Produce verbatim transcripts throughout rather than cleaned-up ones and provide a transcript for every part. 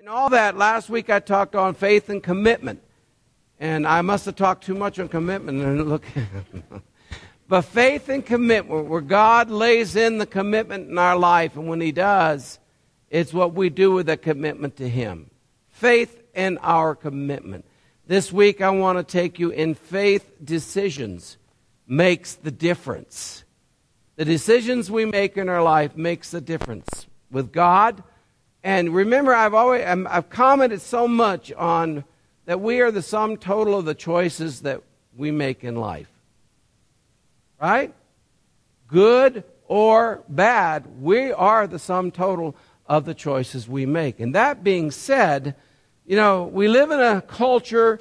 And all that, last week I talked on faith and commitment. And I must have talked too much on commitment. And look, but faith and commitment, where God lays in the commitment in our life, and when He does, it's what we do with that commitment to Him. Faith and our commitment. This week I want to take you in faith decisions makes the difference. The decisions we make in our life makes the difference with God. And remember, I've always I've commented so much on that we are the sum total of the choices that we make in life. Right? Good or bad, we are the sum total of the choices we make. And that being said, you know, we live in a culture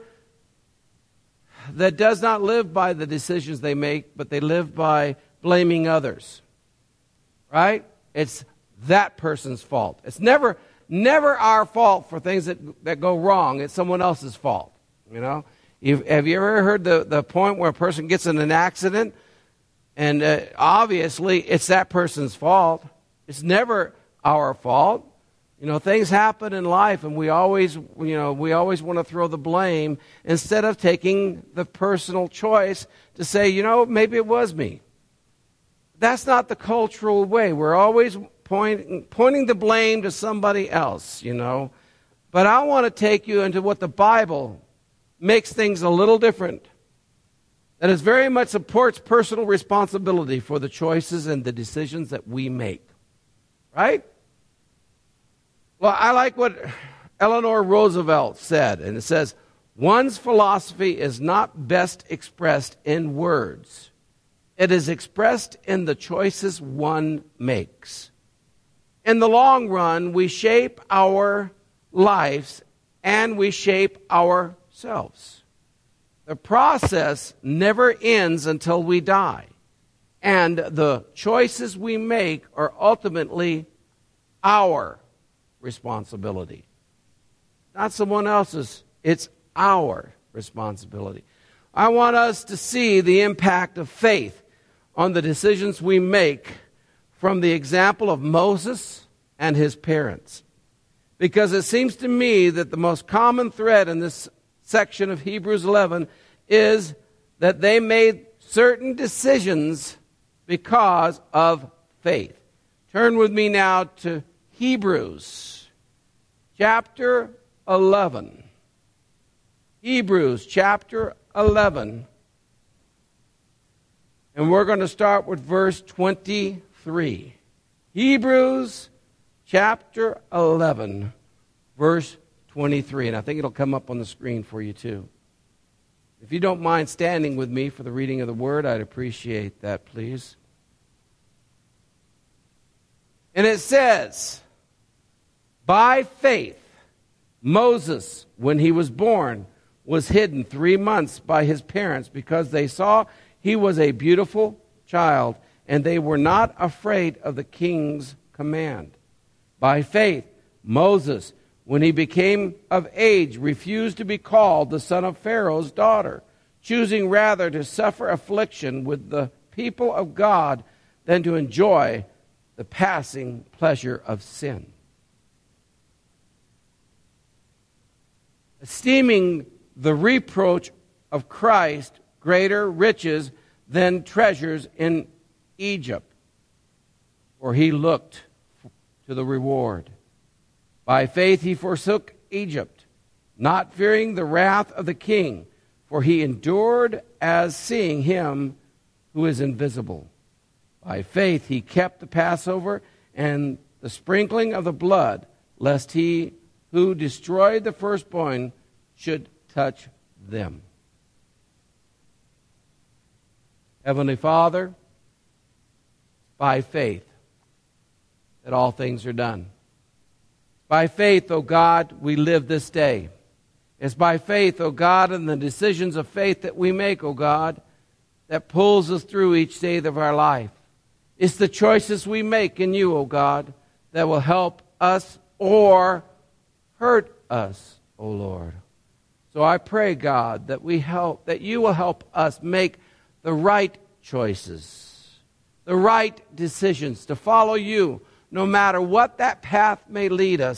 that does not live by the decisions they make, but they live by blaming others. Right? It's that person's fault. It's never never our fault for things that, that go wrong. It's someone else's fault. You know? You've, have you ever heard the, the point where a person gets in an accident and uh, obviously it's that person's fault? It's never our fault. You know, things happen in life, and we always, you know, we always want to throw the blame instead of taking the personal choice to say, you know, maybe it was me. That's not the cultural way. We're always pointing, pointing the blame to somebody else, you know. But I want to take you into what the Bible makes things a little different. That it very much supports personal responsibility for the choices and the decisions that we make. Right? Well, I like what Eleanor Roosevelt said, and it says, one's philosophy is not best expressed in words. It is expressed in the choices one makes. In the long run, we shape our lives and we shape ourselves. The process never ends until we die. And the choices we make are ultimately our responsibility. Not someone else's. It's our responsibility. I want us to see the impact of faith on the decisions we make from the example of Moses and his parents. Because it seems to me that the most common thread in this section of Hebrews eleven is that they made certain decisions because of faith. Turn with me now to Hebrews chapter eleven. Hebrews chapter eleven. And we're going to start with verse twenty-three. Hebrews chapter eleven, verse twenty-three. And I think it'll come up on the screen for you too. If you don't mind standing with me for the reading of the word, I'd appreciate that, please. And it says, by faith, Moses, when he was born, was hidden three months by his parents because they saw he was a beautiful child, and they were not afraid of the king's command. By faith, Moses, when he became of age, refused to be called the son of Pharaoh's daughter, choosing rather to suffer affliction with the people of God than to enjoy the passing pleasure of sin. Esteeming the reproach of Christ greater riches than treasures in Egypt, for he looked to the reward. By faith he forsook Egypt, not fearing the wrath of the king, for he endured as seeing him who is invisible. By faith he kept the Passover and the sprinkling of the blood, lest he who destroyed the firstborn should touch them. Heavenly Father, by faith that all things are done. By faith, O God, we live this day. It's by faith, O God, and the decisions of faith that we make, O God, that pulls us through each day of our life. It's the choices we make in you, O God, that will help us or hurt us, O Lord. So I pray, God, that we help, that you will help us make the right choices, the right decisions to follow you, no matter what that path may lead us,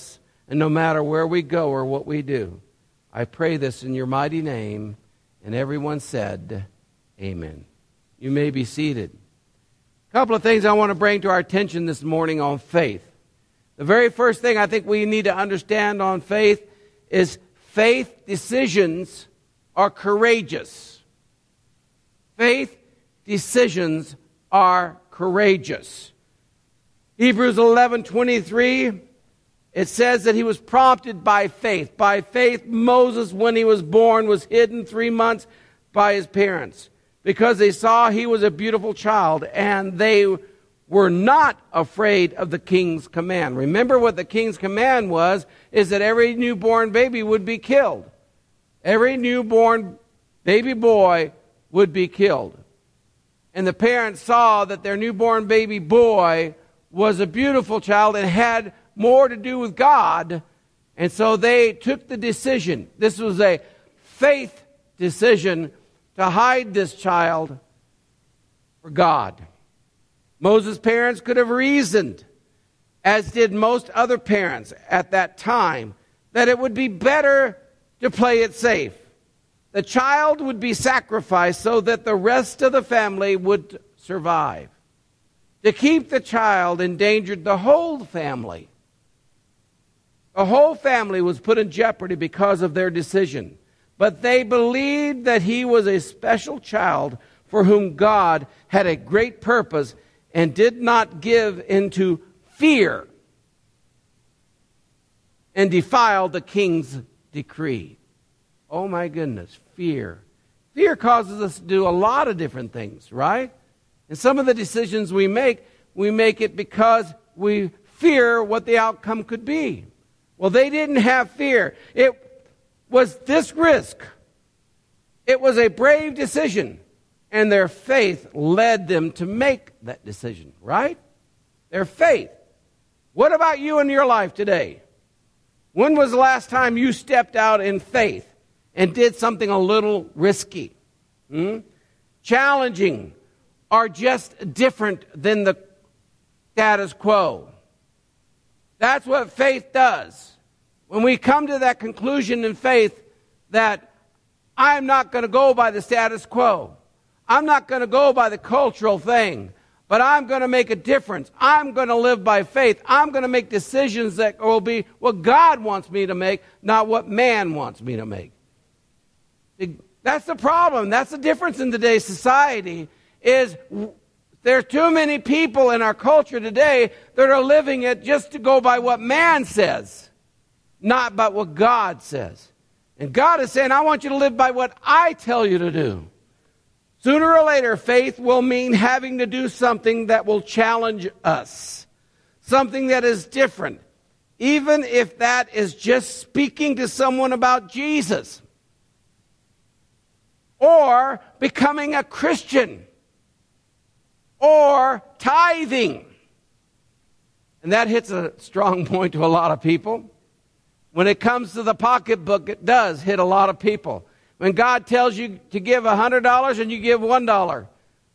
and no matter where we go or what we do. I pray this in your mighty name. And everyone said, amen. You may be seated. A couple of things I want to bring to our attention this morning on faith. The very first thing I think we need to understand on faith is faith decisions are courageous. Faith decisions are courageous. Hebrews eleven twenty-three, it says that he was prompted by faith. By faith, Moses, when he was born, was hidden three months by his parents because they saw he was a beautiful child, and they were not afraid of the king's command. Remember what the king's command was, is that every newborn baby would be killed. Every newborn baby boy would be killed. And the parents saw that their newborn baby boy was a beautiful child and had more to do with God. And so they took the decision. This was a faith decision to hide this child for God. Moses' parents could have reasoned, as did most other parents at that time, that it would be better to play it safe. The child would be sacrificed so that the rest of the family would survive. To keep the child endangered the whole family. The whole family was put in jeopardy because of their decision. But they believed that he was a special child for whom God had a great purpose and did not give into fear and defile the king's decree. Oh my goodness, fear. Fear causes us to do a lot of different things, right? And some of the decisions we make, we make it because we fear what the outcome could be. Well, they didn't have fear. It was this risk. It was a brave decision. And their faith led them to make that decision, right? Their faith. What about you in your life today? When was the last time you stepped out in faith and did something a little risky? Hmm? Challenging, or just different than the status quo? That's what faith does. When we come to that conclusion in faith that I'm not going to go by the status quo. I'm not going to go by the cultural thing, but I'm going to make a difference. I'm going to live by faith. I'm going to make decisions that will be what God wants me to make, not what man wants me to make. That's the problem. That's the difference in today's society, is there are too many people in our culture today that are living it just to go by what man says, not by what God says. And God is saying, I want you to live by what I tell you to do. Sooner or later, faith will mean having to do something that will challenge us, something that is different, even if that is just speaking to someone about Jesus or becoming a Christian or tithing. And that hits a strong point to a lot of people. When it comes to the pocketbook, it does hit a lot of people. When God tells you to give one hundred dollars and you give one dollar.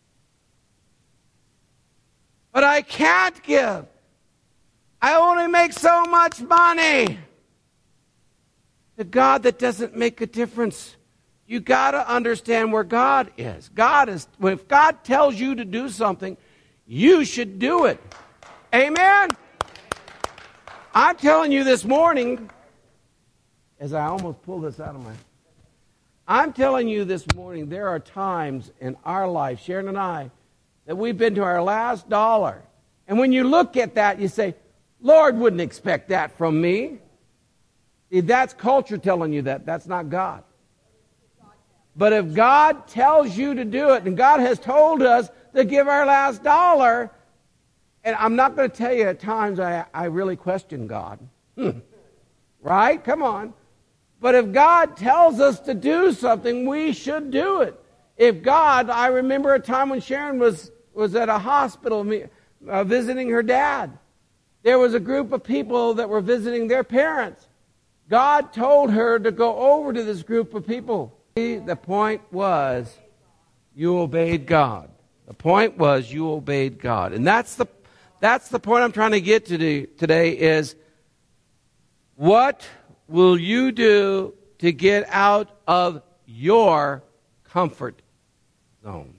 But I can't give. I only make so much money. The God that doesn't make a difference. You got to understand where God is. God is. If God tells you to do something, you should do it. Amen? I'm telling you this morning, as I almost pull this out of my... I'm telling you this morning, there are times in our life, Sharon and I, that we've been to our last dollar. And when you look at that, you say, Lord wouldn't expect that from me. See, that's culture telling you that. That's not God. But if God tells you to do it, and God has told us to give our last dollar, and I'm not going to tell you at times I, I really question God. Hmm. Right? Come on. But if God tells us to do something, we should do it. If God, I remember a time when Sharon was, was at a hospital uh, visiting her dad. There was a group of people that were visiting their parents. God told her to go over to this group of people. The point was, you obeyed God. The point was, you obeyed God. And that's the, that's the point I'm trying to get to today is, What will you do to get out of your comfort zone?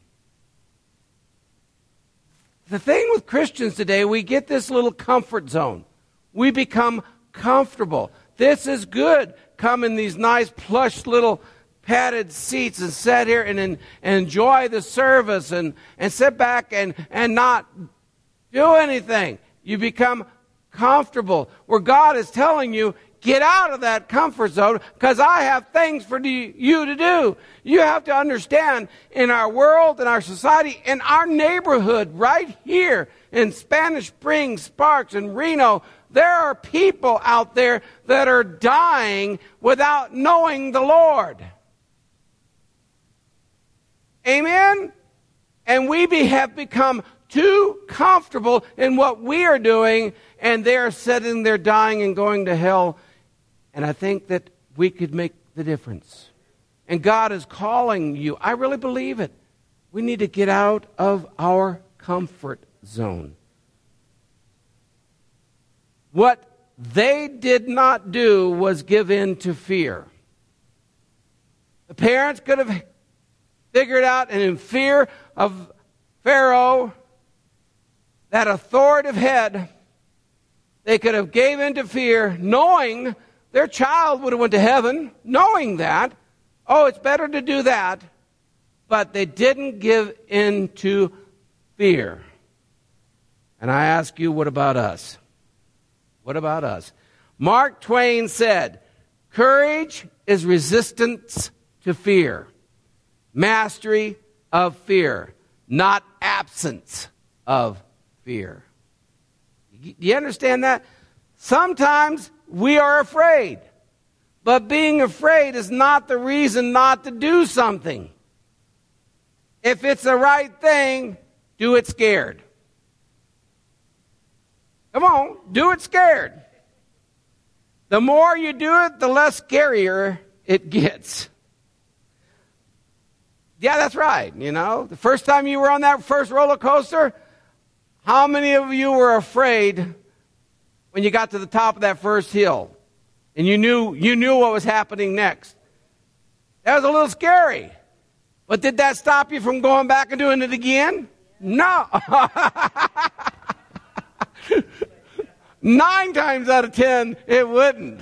The thing with Christians today, we get this little comfort zone. We become comfortable. This is good. Come in these nice plush little padded seats and sit here and, and, and enjoy the service and, and sit back and, and not do anything. You become comfortable. Where God is telling you, get out of that comfort zone because I have things for you to do. You have to understand in our world, in our society, in our neighborhood right here in Spanish Springs, Sparks, and Reno, there are people out there that are dying without knowing the Lord. Amen? And we be, have become too comfortable in what we are doing, and they are sitting there dying and going to hell. And I think that we could make the difference. And God is calling you. I really believe it. We need to get out of our comfort zone. What they did not do was give in to fear. The parents could have figured out, and in fear of Pharaoh, that authoritative head, they could have gave in to fear, knowing their child would have went to heaven, knowing that. Oh, it's better to do that. But they didn't give in to fear. And I ask you, what about us? What about us? Mark Twain said, courage is resistance to fear. Mastery of fear, not absence of fear. Do you understand that? Sometimes we are afraid, but being afraid is not the reason not to do something. If it's the right thing, do it scared. Come on, do it scared. The more you do it, the less scarier it gets. Yeah, that's right. You know, the first time you were on that first roller coaster, how many of you were afraid when you got to the top of that first hill and you knew you knew what was happening next? That was a little scary. But did that stop you from going back and doing it again? No. Nine times out of ten, it wouldn't.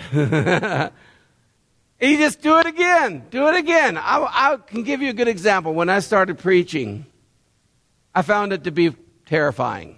You just do it again. Do it again. I, I can give you a good example. When I started preaching, I found it to be terrifying.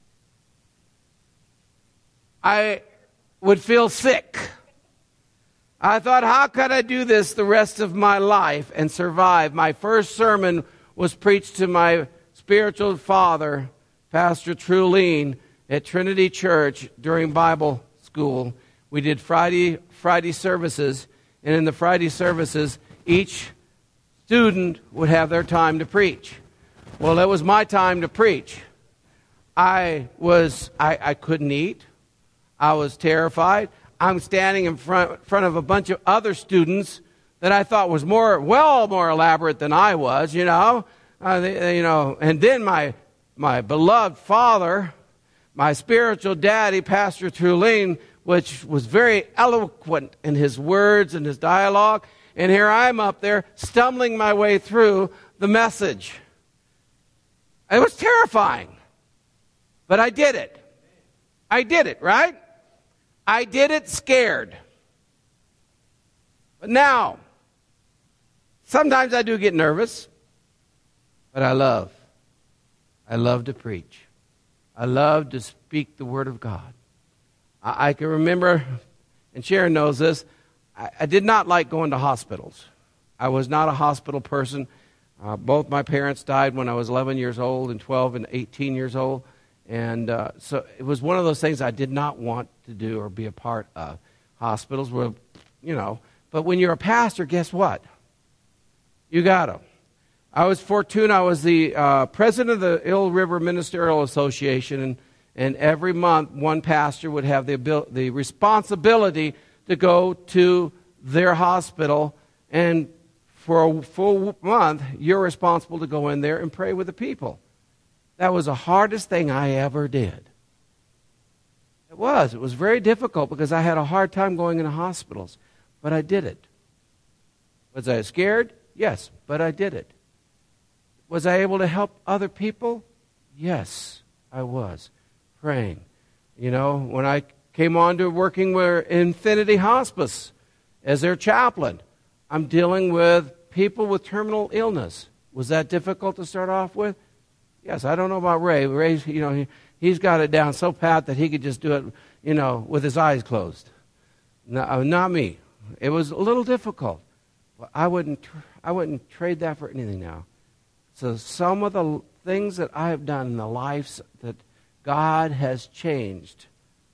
I would feel sick. I thought, how could I do this the rest of my life and survive? My first sermon was preached to my spiritual father, Pastor Trulene, at Trinity Church during Bible school. We did Friday Friday services, and in the Friday services, each student would have their time to preach. Well, it was my time to preach. I was I, I couldn't eat. I was terrified. I'm standing in front front of a bunch of other students that I thought was more well more elaborate than I was, you know. Uh, they, you know, and then my my beloved father, my spiritual daddy, Pastor Trulene, which was very eloquent in his words and his dialogue. And here I'm up there stumbling my way through the message. It was terrifying. But I did it. I did it, right? I did it scared. But now, sometimes I do get nervous, but I love. I love to preach. I love to speak the Word of God. I, I can remember, and Sharon knows this, I, I did not like going to hospitals. I was not a hospital person. Uh, both my parents died when I was eleven years old and twelve and eighteen years old. And uh, so it was one of those things I did not want to do or be a part of. Hospitals were, you know, but when you're a pastor, guess what? You got them. I was fortunate. I was the uh, president of the Eel River Ministerial Association, and, and every month one pastor would have the abil- the responsibility to go to their hospital, and for a full month, you're responsible to go in there and pray with the people. That was the hardest thing I ever did. It was. It was very difficult because I had a hard time going into hospitals. But I did it. Was I scared? Yes, but I did it. Was I able to help other people? Yes, I was. Praying. You know, when I came on to working with Infinity Hospice as their chaplain, I'm dealing with people with terminal illness. Was that difficult to start off with? Yes, I don't know about Ray. Ray, you know, he, he's got it down so pat that he could just do it, you know, with his eyes closed. No, not me. It was a little difficult. But I wouldn't, tr- I wouldn't trade that for anything now. So some of the things that I have done in the lives that God has changed,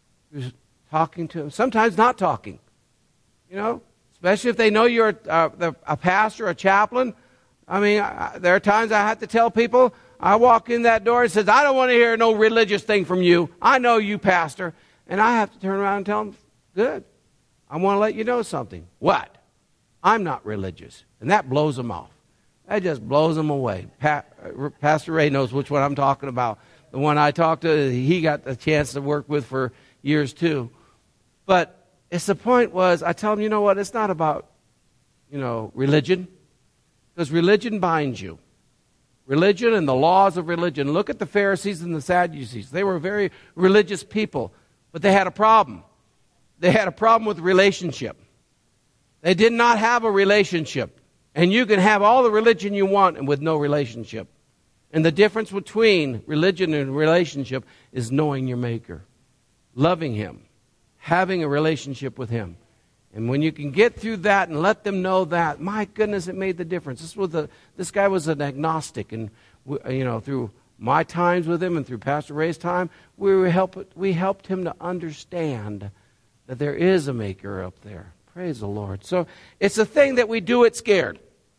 talking to him, sometimes not talking, you know, especially if they know you're a, a, a pastor, a chaplain. I mean, I, there are times I have to tell people, I walk in that door and says, I don't want to hear no religious thing from you. I know you, pastor. And I have to turn around and tell them, good. I want to let you know something. What? I'm not religious. And that blows them off. That just blows them away. Pa- Pastor Ray knows which one I'm talking about. The one I talked to, he got the chance to work with for years too. But it's the point was, I tell them, you know what, it's not about, you know, religion. Because religion binds you. Religion and the laws of religion. Look at the Pharisees and the Sadducees. They were very religious people, but they had a problem. They had a problem with relationship. They did not have a relationship. And you can have all the religion you want and with no relationship. And the difference between religion and relationship is knowing your Maker, loving Him, having a relationship with Him. And when you can get through that and let them know that, my goodness, it made the difference. This was a, this guy was an agnostic, and you know, through my times with him and through Pastor Ray's time, we were help, we helped him to understand that there is a Maker up there. Praise the Lord. So it's a thing that we do it scared,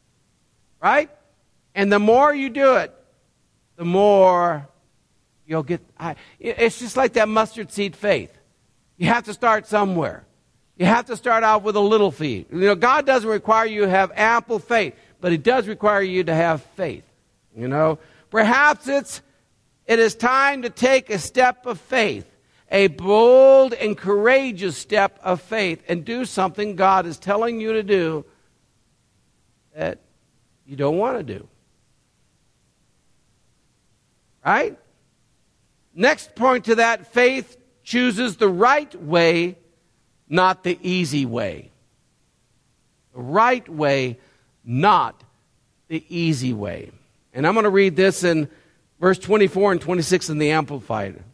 right? And the more you do it, the more you'll get. I, it's just like that mustard seed faith. You have to start somewhere. You have to start out with a little faith. You know, God doesn't require you to have ample faith, but He does require you to have faith. You know, perhaps it's it is time to take a step of faith, a bold and courageous step of faith, and do something God is telling you to do that you don't want to do. Right? Next point to that, faith chooses the right way, not the easy way. The right way, not the easy way. And I'm going to read this in verse twenty-four and twenty-six in the Amplified.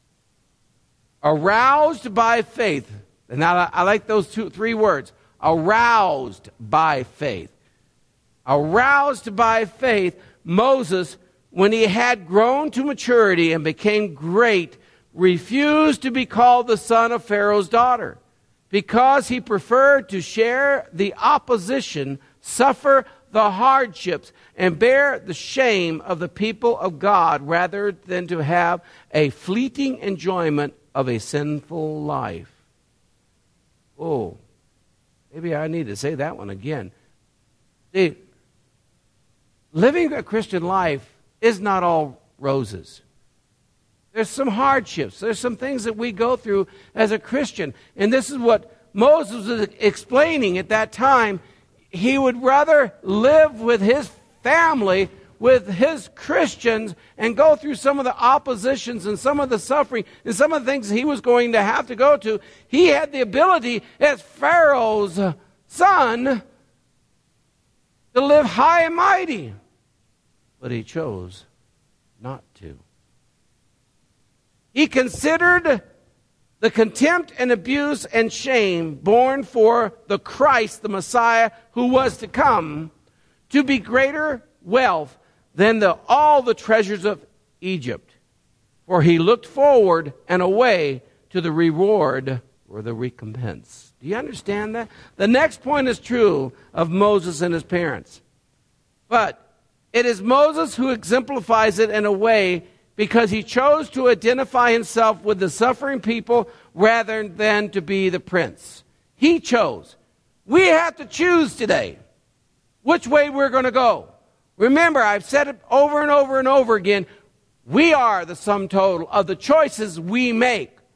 Aroused by faith. And now I like those two, three words. Aroused by faith. Aroused by faith, Moses, when he had grown to maturity and became great, refused to be called the son of Pharaoh's daughter, because he preferred to share the opposition, suffer the hardships, and bear the shame of the people of God, rather than to have a fleeting enjoyment of a sinful life. Oh, maybe I need to say that one again. See, living a Christian life is not all roses. There's some hardships. There's some things that we go through as a Christian. And this is what Moses was explaining at that time. He would rather live with his family, with his Christians, and go through some of the oppositions and some of the suffering and some of the things he was going to have to go to. He had the ability as Pharaoh's son to live high and mighty. But he chose not to. He considered the contempt and abuse and shame borne for the Christ, the Messiah, who was to come, to be greater wealth than the, all the treasures of Egypt. For he looked forward and away to the reward or the recompense. Do you understand that? The next point is true of Moses and his parents. But it is Moses who exemplifies it in a way, because he chose to identify himself with the suffering people rather than to be the prince. He chose. We have to choose today which way we're going to go. Remember, I've said it over and over and over again, we are the sum total of the choices we make.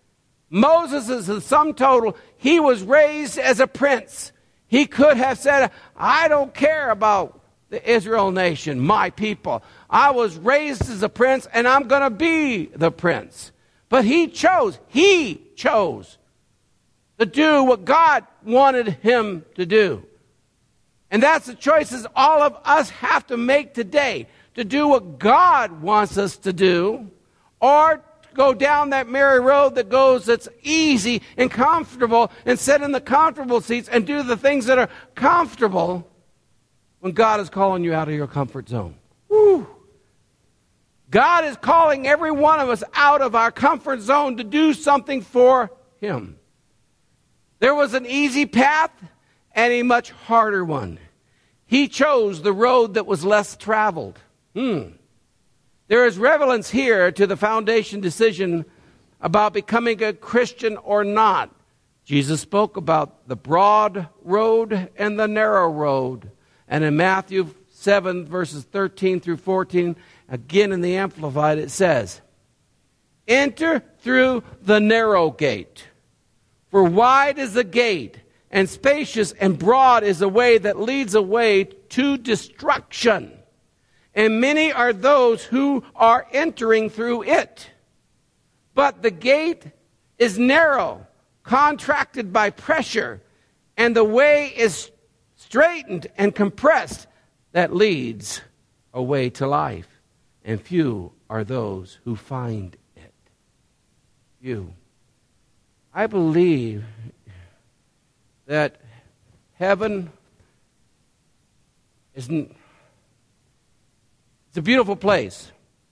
Moses is the sum total. He was raised as a prince. He could have said, I don't care about the Israel nation, my people. I was raised as a prince, and I'm going to be the prince. But he chose, he chose to do what God wanted him to do. And that's the choices all of us have to make today, to do what God wants us to do, or go down that merry road that goes that's easy and comfortable and sit in the comfortable seats and do the things that are comfortable when God is calling you out of your comfort zone. Woo. God is calling every one of us out of our comfort zone to do something for Him. There was an easy path and a much harder one. He chose the road that was less traveled. Hmm. There is relevance here to the foundation decision about becoming a Christian or not. Jesus spoke about the broad road and the narrow road. And in Matthew seven, verses thirteen through fourteen, again in the Amplified, it says, enter through the narrow gate. For wide is the gate, and spacious and broad is the way that leads away to destruction. And many are those who are entering through it. But the gate is narrow, contracted by pressure, and the way is straightened and compressed that leads away to life. And few are those who find it. Few. I believe that heaven isn't. It's a beautiful place,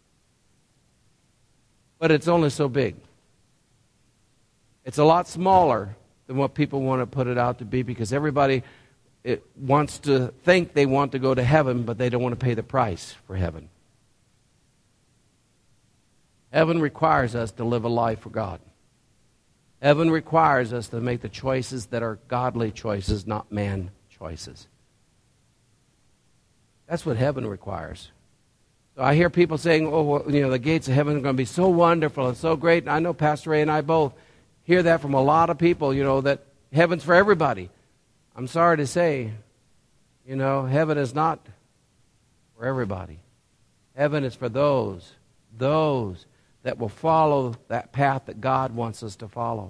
but it's only so big. It's a lot smaller than what people want to put it out to be, because everybody it wants to think they want to go to heaven, but they don't want to pay the price for heaven. Heaven requires us to live a life for God. Heaven requires us to make the choices that are godly choices, not man choices. That's what heaven requires. So I hear people saying, oh, well, you know, the gates of heaven are going to be so wonderful and so great. And I know Pastor Ray and I both hear that from a lot of people, you know, that heaven's for everybody. I'm sorry to say, you know, heaven is not for everybody. Heaven is for those, those that will follow that path that God wants us to follow.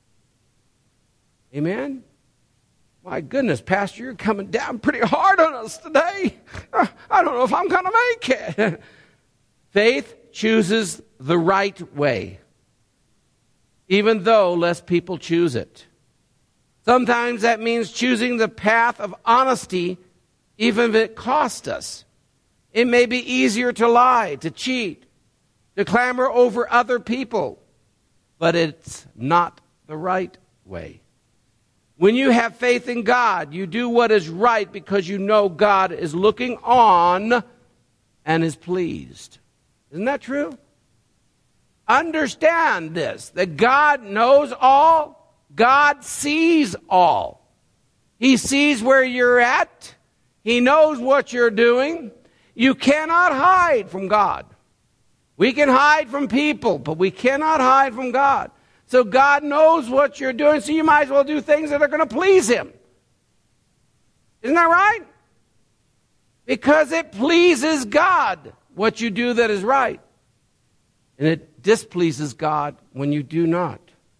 Amen? My goodness, Pastor, you're coming down pretty hard on us today. I don't know if I'm going to make it. Faith chooses the right way, even though less people choose it. Sometimes that means choosing the path of honesty, even if it costs us. It may be easier to lie, to cheat, to clamor over other people, but it's not the right way. When you have faith in God, you do what is right because you know God is looking on and is pleased. Isn't that true? Understand this, that God knows all, God sees all. He sees where you're at. He knows what you're doing. You cannot hide from God. We can hide from people, but we cannot hide from God. So God knows what you're doing, so you might as well do things that are going to please Him. Isn't that right? Because it pleases God what you do that is right. And it displeases God when you do not.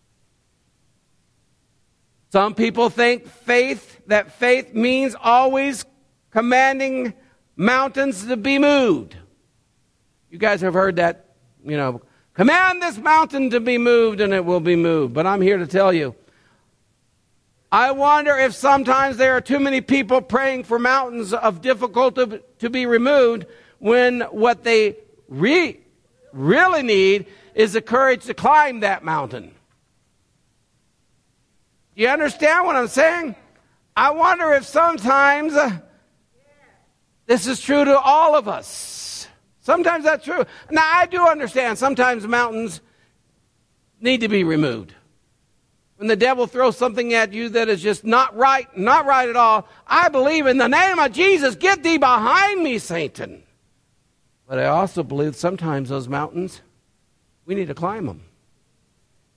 Some people think faith, that faith means always commanding mountains to be moved. You guys have heard that, you know, command this mountain to be moved and it will be moved. But I'm here to tell you, I wonder if sometimes there are too many people praying for mountains of difficulty to be removed when what they re- really need is the courage to climb that mountain. Do you understand what I'm saying? I wonder if sometimes uh, this is true to all of us. Sometimes that's true. Now, I do understand sometimes mountains need to be removed. When the devil throws something at you that is just not right, not right at all, I believe in the name of Jesus, get thee behind me, Satan. But I also believe sometimes those mountains, we need to climb them.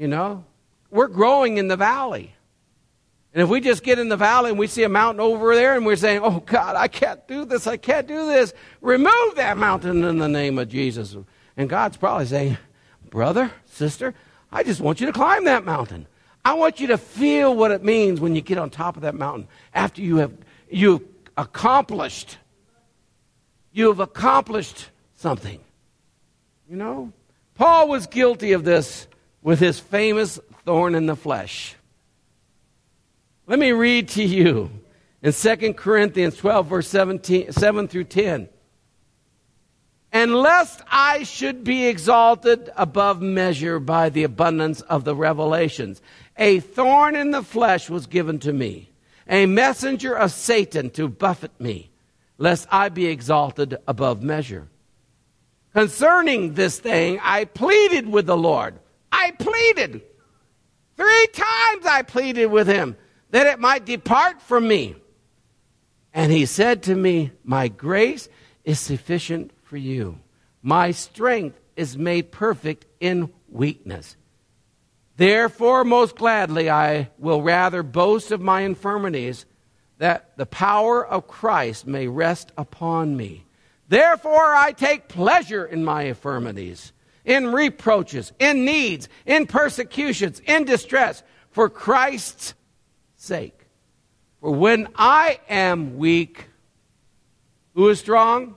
You know, we're growing in the valley. And if we just get in the valley and we see a mountain over there and we're saying, oh, God, I can't do this, I can't do this, remove that mountain in the name of Jesus. And God's probably saying, brother, sister, I just want you to climb that mountain. I want you to feel what it means when you get on top of that mountain after you have you've accomplished. You have accomplished something. You know, Paul was guilty of this with his famous thorn in the flesh. Let me read to you in Second Corinthians twelve, verse seventeen, seven through ten. And lest I should be exalted above measure by the abundance of the revelations, a thorn in the flesh was given to me, a messenger of Satan to buffet me, lest I be exalted above measure. Concerning this thing, I pleaded with the Lord. I pleaded. Three times I pleaded with him that it might depart from me. And he said to me, my grace is sufficient for you. My strength is made perfect in weakness. Therefore, most gladly, I will rather boast of my infirmities, that the power of Christ may rest upon me. Therefore, I take pleasure in my infirmities, in reproaches, in needs, in persecutions, in distress, for Christ's sake. For when I am weak, who is strong?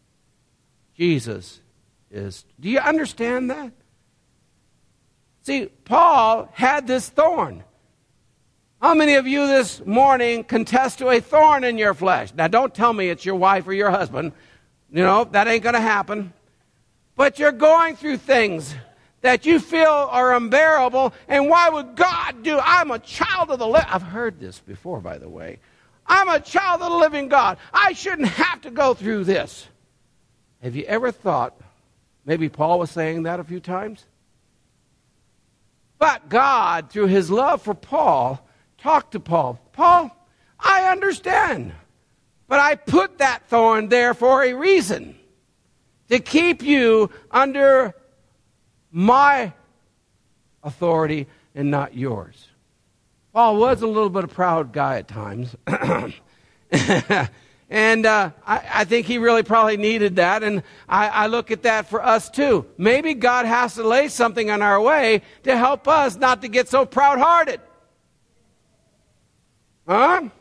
Jesus is. Do you understand that? See, Paul had this thorn. How many of you this morning contest to a thorn in your flesh? Now, don't tell me it's your wife or your husband. You know, that ain't going to happen. But you're going through things that you feel are unbearable, and why would God do? I'm a child of the living. I've heard this before, by the way. I'm a child of the living God. I shouldn't have to go through this. Have you ever thought, maybe Paul was saying that a few times? But God, through his love for Paul, talked to Paul. Paul, I understand, but I put that thorn there for a reason. To keep you under my authority and not yours. Paul was a little bit of a proud guy at times. and uh, I, I think he really probably needed that. And I, I look at that for us too. Maybe God has to lay something on our way to help us not to get so proud-hearted. Huh?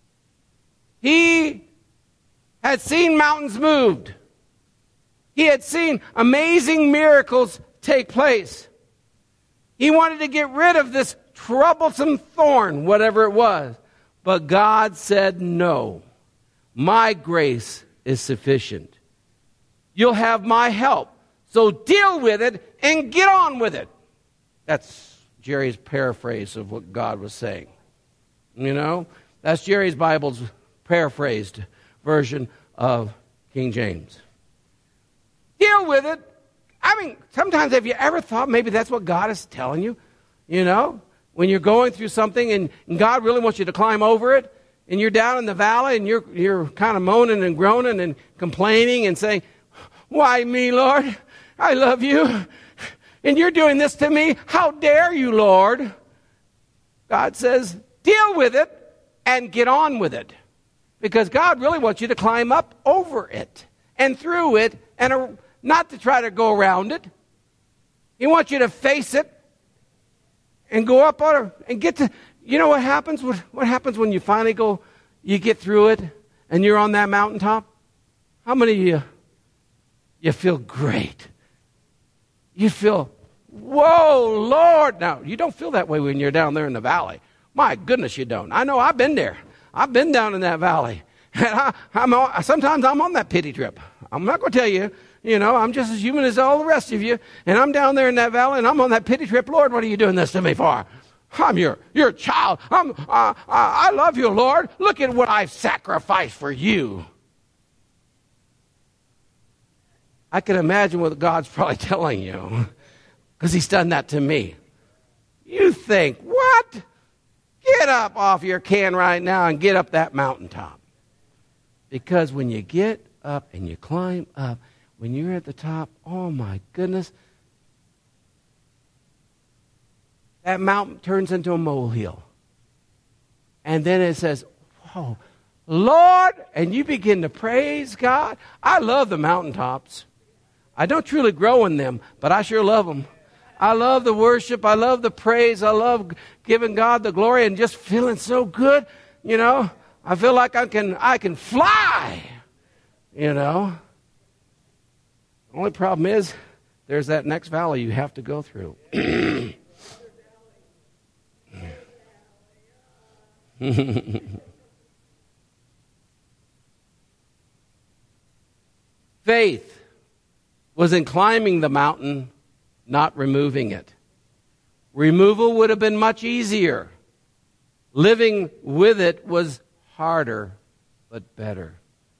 He had seen mountains moved. He had seen amazing miracles take place. He wanted to get rid of this troublesome thorn, whatever it was. But God said, no, my grace is sufficient. You'll have my help. So deal with it and get on with it. That's Jerry's paraphrase of what God was saying. You know, that's Jerry's Bible's paraphrased version of King James. Deal with it. I mean, sometimes have you ever thought maybe that's what God is telling you? You know, when you're going through something and, and God really wants you to climb over it, and you're down in the valley and you're you're kind of moaning and groaning and complaining and saying, why me, Lord? I love you. And you're doing this to me. How dare you, Lord? God says, deal with it and get on with it. Because God really wants you to climb up over it and through it and a, not to try to go around it. He wants you to face it and go up on it and get to, you know what happens? What, what happens when you finally go, you get through it and you're on that mountaintop? How many of you, you feel great? You feel, whoa, Lord. Now, you don't feel that way when you're down there in the valley. My goodness, you don't. I know I've been there. I've been down in that valley. And I, I'm on, sometimes I'm on that pity trip. I'm not going to tell you, you know, I'm just as human as all the rest of you. And I'm down there in that valley, and I'm on that pity trip. Lord, what are you doing this to me for? I'm your, your child. I'm, uh, I love you, Lord. Look at what I've sacrificed for you. I can imagine what God's probably telling you, because he's done that to me. You think, what? Get up off your can right now and get up that mountaintop. Because when you get up and you climb up, when you're at the top, oh my goodness, that mountain turns into a molehill. And then it says, whoa, Lord, and you begin to praise God. I love the mountaintops. I don't truly grow in them, but I sure love them. I love the worship. I love the praise. I love giving God the glory and just feeling so good. You know, I feel like I can I can fly. You know. The only problem is there's that next valley you have to go through. Faith was in climbing the mountain, not removing it. Removal would have been much easier. Living with it was harder, but better.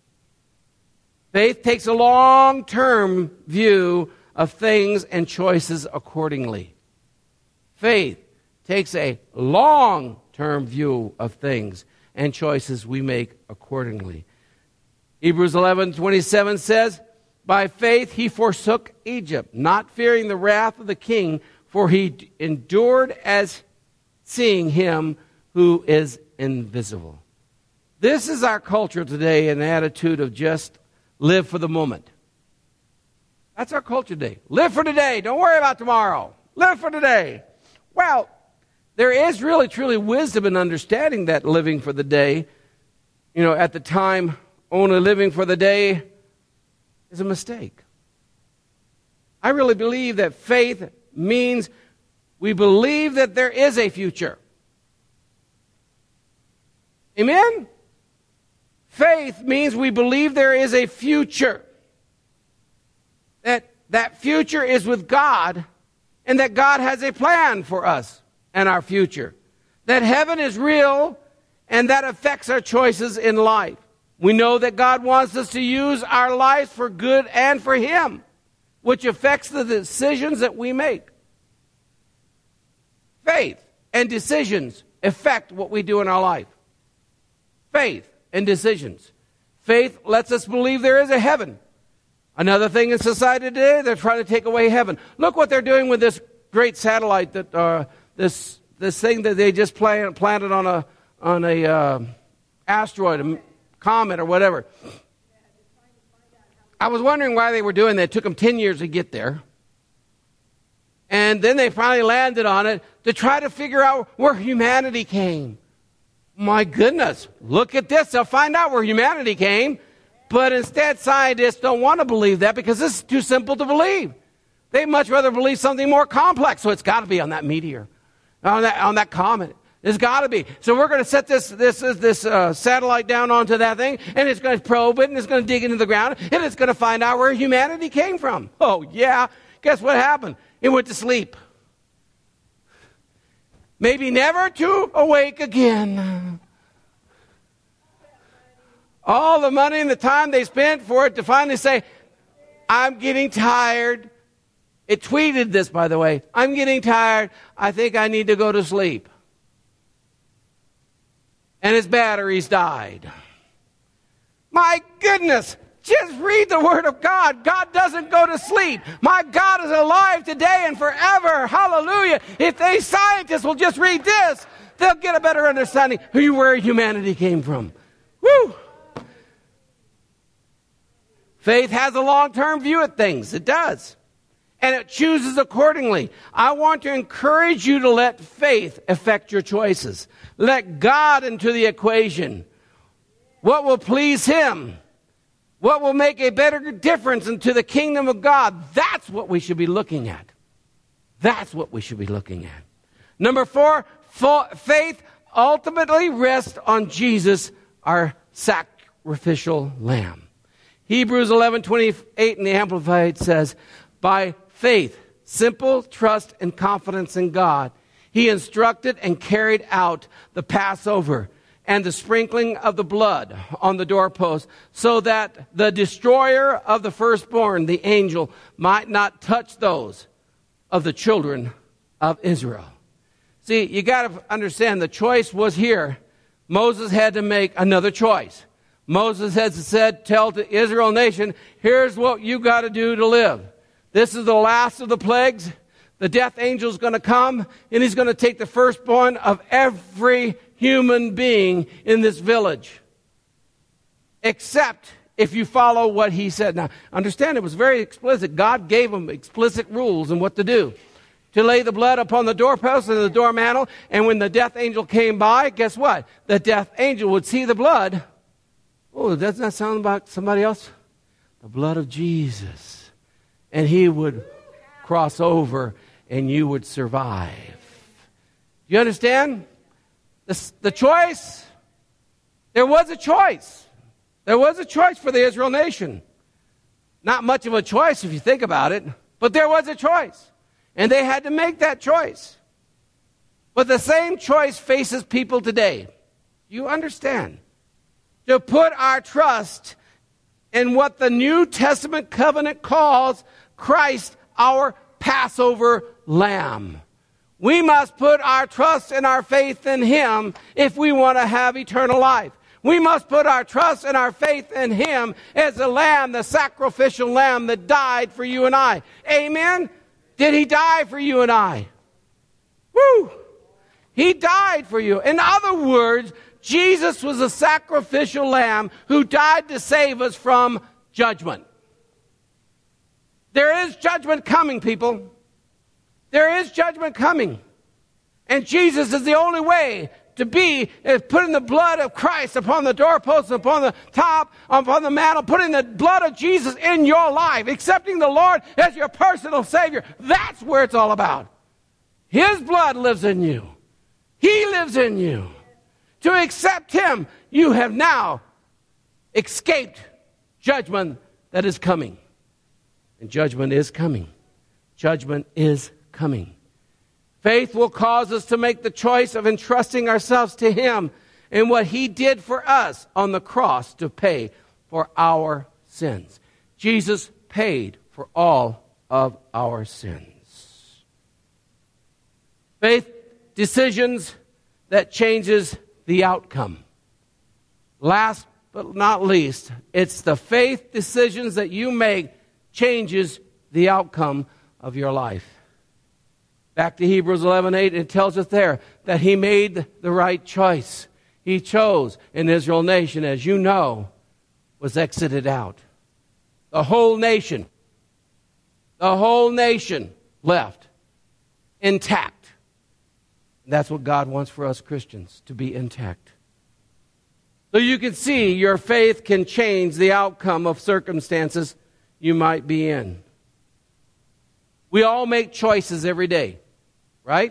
Faith takes a long-term view of things and choices accordingly. Faith takes a long-term view of things and choices we make accordingly. Hebrews eleven twenty-seven says, by faith he forsook Egypt, not fearing the wrath of the king, for he endured as seeing him who is invisible. This is our culture today, an attitude of just live for the moment. That's our culture today. Live for today. Don't worry about tomorrow. Live for today. Well, there is really, truly wisdom in understanding that living for the day. You know, at the time, only living for the day is a mistake. I really believe that faith means we believe that there is a future. Amen? Faith means we believe there is a future. That that future is with God, and that God has a plan for us and our future. That heaven is real, and that affects our choices in life. We know that God wants us to use our lives for good and for Him, which affects the decisions that we make. Faith and decisions affect what we do in our life. Faith and decisions. Faith lets us believe there is a heaven. Another thing in society today, they're trying to take away heaven. Look what they're doing with this great satellite, that uh, this this thing that they just plant, planted on a on a uh, asteroid, a comet or whatever. I was wondering why they were doing that. It took them ten years to get there. And then they finally landed on it to try to figure out where humanity came. My goodness, look at this. They'll find out where humanity came. But instead, scientists don't want to believe that because this is too simple to believe. They much rather believe something more complex. So it's got to be on that meteor, on that, on that comet. It's got to be. So we're going to set this this this uh, satellite down onto that thing, and it's going to probe it, and it's going to dig into the ground, and it's going to find out where humanity came from. Oh, yeah. Guess what happened? It went to sleep. Maybe never to awake again. All the money and the time they spent for it to finally say, I'm getting tired. It tweeted this, by the way. I'm getting tired. I think I need to go to sleep. And his batteries died. My goodness. Just read the Word of God. God doesn't go to sleep. My God is alive today and forever. Hallelujah. If they scientists will just read this, they'll get a better understanding of where humanity came from. Woo! Faith has a long-term view of things. It does. And it chooses accordingly. I want to encourage you to let faith affect your choices. Let God into the equation. What will please Him? What will make a better difference into the kingdom of God? That's what we should be looking at. That's what we should be looking at. Number four, faith ultimately rests on Jesus, our sacrificial lamb. Hebrews eleven twenty-eight in the Amplified says, by faith, simple trust and confidence in God, He instructed and carried out the Passover and the sprinkling of the blood on the doorpost, so that the destroyer of the firstborn, the angel, might not touch those of the children of Israel. See, you got to understand the choice was here. Moses had to make another choice. Moses had said, tell the Israel nation, here's what you got to do to live. This is the last of the plagues. the death angel is going to come, and he's going to take the firstborn of every human being in this village, except if you follow what he said. Now, understand, it was very explicit. God gave them explicit rules on what to do. To lay the blood upon the doorpost and the door mantle, and when the death angel came by, guess what? The death angel would see the blood. Oh, doesn't that sound like somebody else? The blood of Jesus. And he would cross over, and you would survive. You understand? The, the choice, there was a choice. There was a choice for the Israel nation. Not much of a choice if you think about it, but there was a choice. And they had to make that choice. But the same choice faces people today. You understand? To put our trust in what the New Testament covenant calls Christ, our Passover Lamb. We must put our trust and our faith in Him if we want to have eternal life. We must put our trust and our faith in Him as the Lamb, the sacrificial Lamb that died for you and I. Amen? Did He die for you and I? Woo! He died for you. In other words, Jesus was a sacrificial lamb who died to save us from judgment. There is judgment coming, people. There is judgment coming. And Jesus is the only way to be, is putting the blood of Christ upon the doorpost, upon the top, upon the mantle, putting the blood of Jesus in your life, accepting the Lord as your personal Savior. That's where it's all about. His blood lives in you. He lives in you. To accept Him, you have now escaped judgment that is coming. And judgment is coming. Judgment is coming. Faith will cause us to make the choice of entrusting ourselves to Him and what He did for us on the cross to pay for our sins. Jesus paid for all of our sins. Faith decisions that changes the outcome. Last but not least, it's the faith decisions that you make changes the outcome of your life. Back to Hebrews eleven eight, it tells us there that he made the right choice. He chose an Israel nation, as you know, was exited out. The whole nation, the whole nation left intact. That's what God wants for us Christians, to be intact. So you can see your faith can change the outcome of circumstances you might be in. We all make choices every day, right?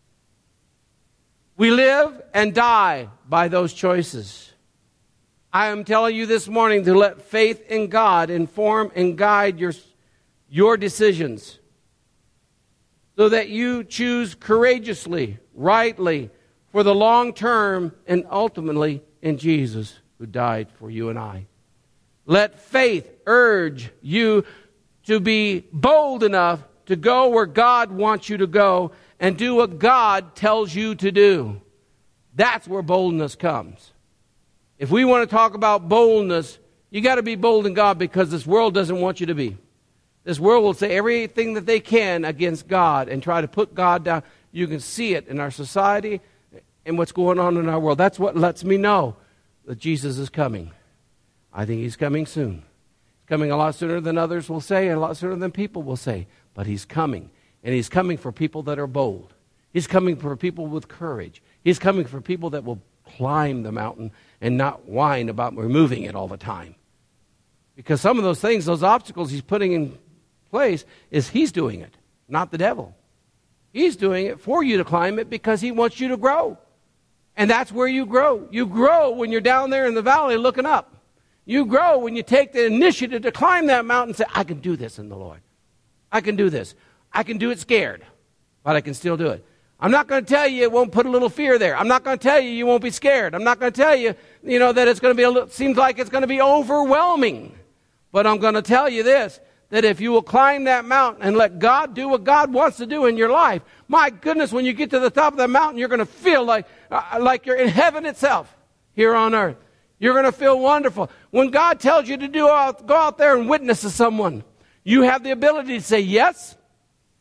We live and die by those choices. I am telling you this morning to let faith in God inform and guide your, your decisions so that you choose courageously, rightly, for the long term, and ultimately in Jesus, who died for you and I. Let faith urge you to be bold enough to go where God wants you to go and do what God tells you to do. That's where boldness comes. If we want to talk about boldness, you got to be bold in God, because this world doesn't want you to be. This world will say everything that they can against God and try to put God down. You can see it in our society and what's going on in our world. That's what lets me know that Jesus is coming. I think He's coming soon. He's coming a lot sooner than others will say, and a lot sooner than people will say. But He's coming. And He's coming for people that are bold. He's coming for people with courage. He's coming for people that will climb the mountain and not whine about removing it all the time. Because some of those things, those obstacles He's putting in place, is He's doing it, not the devil. He's doing it for you to climb it because He wants you to grow. And that's where you grow. You grow when you're down there in the valley looking up. You grow when you take the initiative to climb that mountain and say, I can do this in the Lord. I can do this. I can do it scared, but I can still do it. I'm not going to tell you it won't put a little fear there. I'm not going to tell you you won't be scared. I'm not going to tell you, you know, that it's going to be a little, seems like it's going to be overwhelming. But I'm going to tell you this, that if you will climb that mountain and let God do what God wants to do in your life, my goodness, when you get to the top of that mountain, you're going to feel like, uh, like you're in heaven itself here on earth. You're going to feel wonderful. When God tells you to do out, go out there and witness to someone, you have the ability to say yes,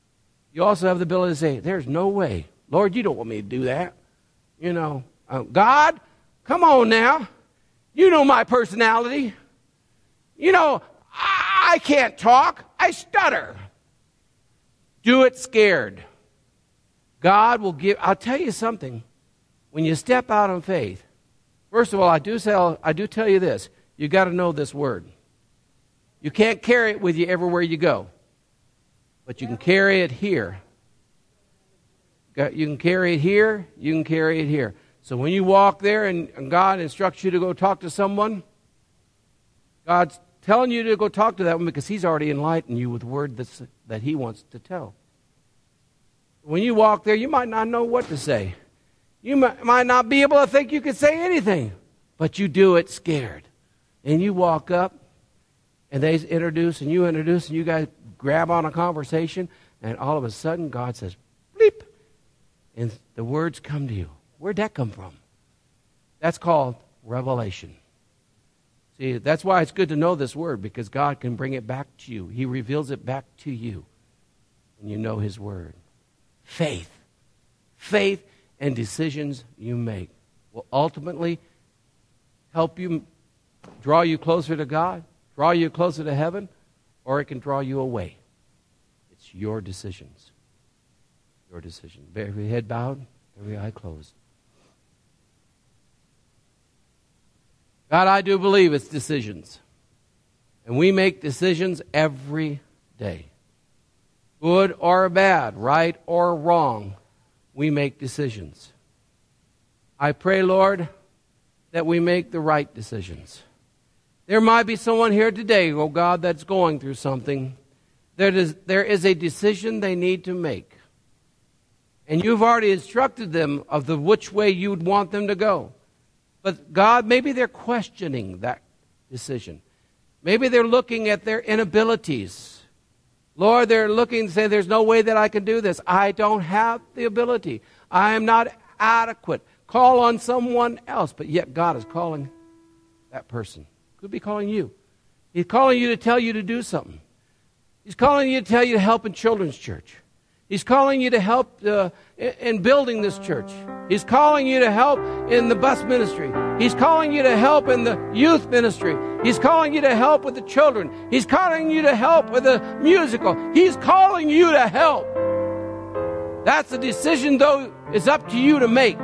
You also have the ability to say, there's no way. Lord, you don't want me to do that. You know, uh, God, come on now. You know my personality. You know, I, I can't talk. I stutter. Do it scared. God will give, I'll tell you something. When you step out on faith, first of all, I do tell, I do tell you this. You got to know this word. You can't carry it with you everywhere you go. But you can carry it here. You can carry it here. You can carry it here. So when you walk there and, and God instructs you to go talk to someone, God's telling you to go talk to that one because He's already enlightened you with the word that's, that He wants to tell. When you walk there, you might not know what to say. You might, might not be able to think you could say anything. But you do it scared. And you walk up, and they introduce, and you introduce, and you guys grab on a conversation, and all of a sudden God says, bleep, and the words come to you. Where'd that come from? That's called revelation. See, that's why it's good to know this word, because God can bring it back to you. He reveals it back to you when you know His word. Faith. Faith and decisions you make will ultimately help you, draw you closer to God, draw you closer to heaven, or it can draw you away. It's your decisions. Your decision. Every head bowed, every eye closed. God, I do believe it's decisions. And we make decisions every day. Good or bad, right or wrong, we make decisions. I pray, Lord, that we make the right decisions. There might be someone here today, oh God, that's going through something. There is, there is a decision they need to make. And you've already instructed them of the which way you would want them to go. But God, maybe they're questioning that decision. Maybe they're looking at their inabilities. Lord, they're looking and say, there's no way that I can do this. I don't have the ability. I am not adequate. Call on someone else. But yet God is calling that person. Could be calling you. He's calling you to tell you to do something. He's calling you to tell you to help in children's church. He's calling you to help uh, in building this church. He's calling you to help in the bus ministry. He's calling you to help in the youth ministry. He's calling you to help with the children. He's calling you to help with the musical. He's calling you to help. That's a decision, though, it's up to you to make.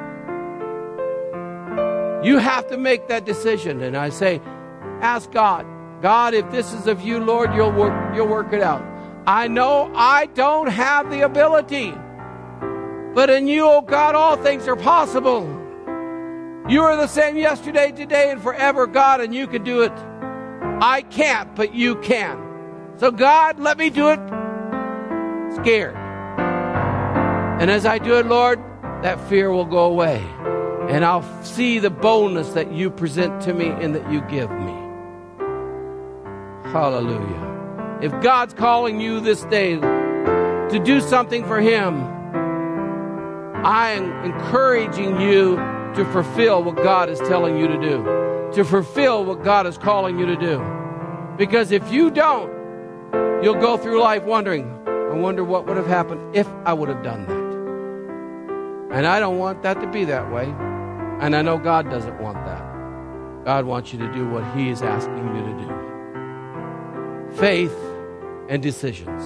You have to make that decision. And I say, ask God, God, if this is of you, Lord, you'll work, you'll work it out. I know I don't have the ability, but in you, oh God, all things are possible. You are the same yesterday, today, and forever, God, and you can do it. I can't, but you can. So God, let me do it scared. And as I do it, Lord, that fear will go away. And I'll see the boldness that you present to me and that you give me. Hallelujah. If God's calling you this day to do something for Him, I am encouraging you to fulfill what God is telling you to do, to fulfill what God is calling you to do. Because if you don't, you'll go through life wondering, I wonder what would have happened if I would have done that. And I don't want that to be that way. And I know God doesn't want that. God wants you to do what He is asking you to do. Faith and decisions.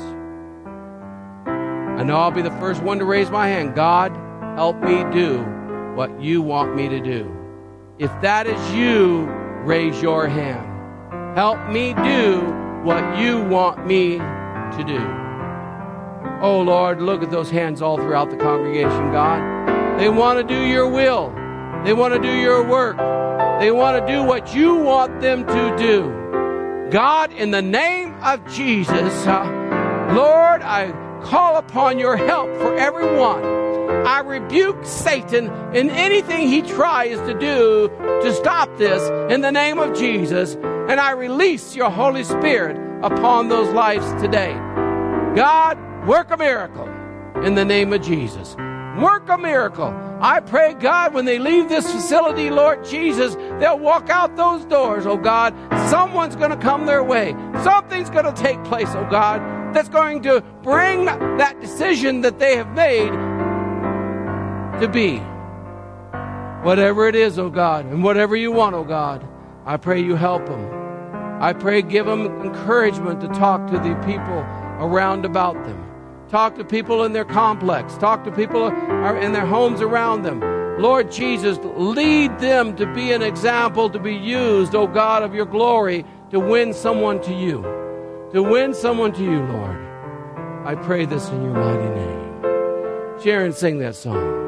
I know I'll be the first one to raise my hand. God, help me do what you want me to do. If that is you, raise your hand. Help me do what you want me to do. Oh Lord, look at those hands all throughout the congregation, God. They want to do your will. They want to do your work. They want to do what you want them to do. God, in the name of Jesus, uh, Lord, I call upon your help for everyone. I rebuke Satan in anything he tries to do to stop this in the name of Jesus. And I release your Holy Spirit upon those lives today. God, work a miracle in the name of Jesus. Work a miracle. I pray, God, when they leave this facility, Lord Jesus, they'll walk out those doors, oh God. Someone's going to come their way. Something's going to take place, oh God. that's going to bring that decision that they have made to be. Whatever it is, oh God, and whatever you want, oh God, I pray you help them. I pray give them encouragement to talk to the people around about them. Talk to people in their complex. Talk to people in their homes around them. Lord Jesus, lead them to be an example, to be used, oh God, of your glory, to win someone to you. To win someone to you, Lord. I pray this in your mighty name. Sharon, sing that song.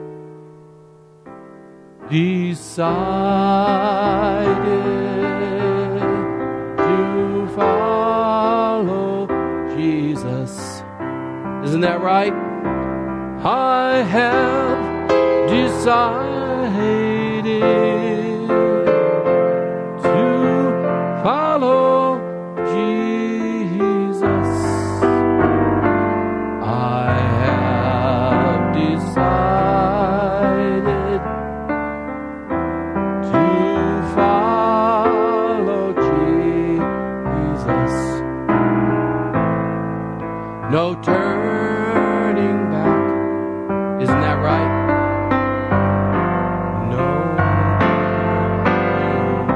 Decided to follow Jesus. Isn't that right? I have decided to follow Jesus. I have decided to follow Jesus. No turning back. Isn't that right? No turning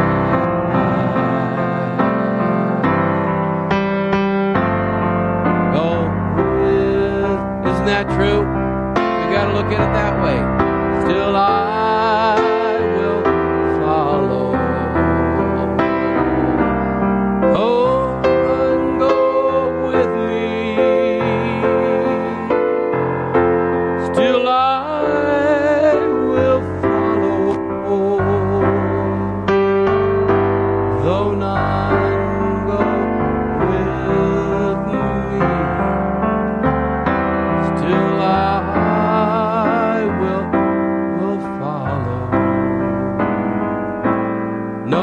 back. Go with. Isn't that true? We got to look at it that way. Still I will follow. Oh, and go with me. Still I will follow, though none go with me. Still I will, will follow. No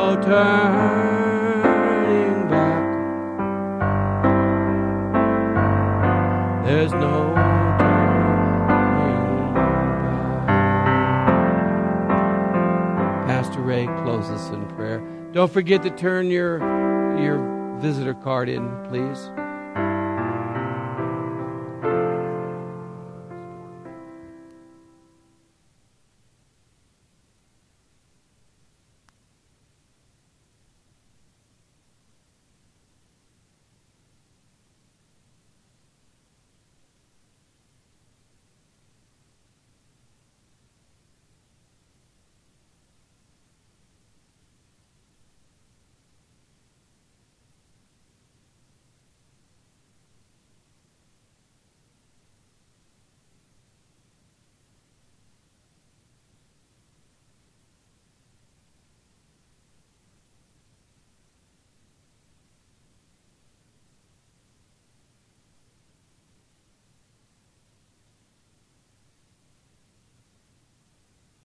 turning back. There's no Pastor Ray, close us in prayer. Don't forget to turn your your visitor card in, please.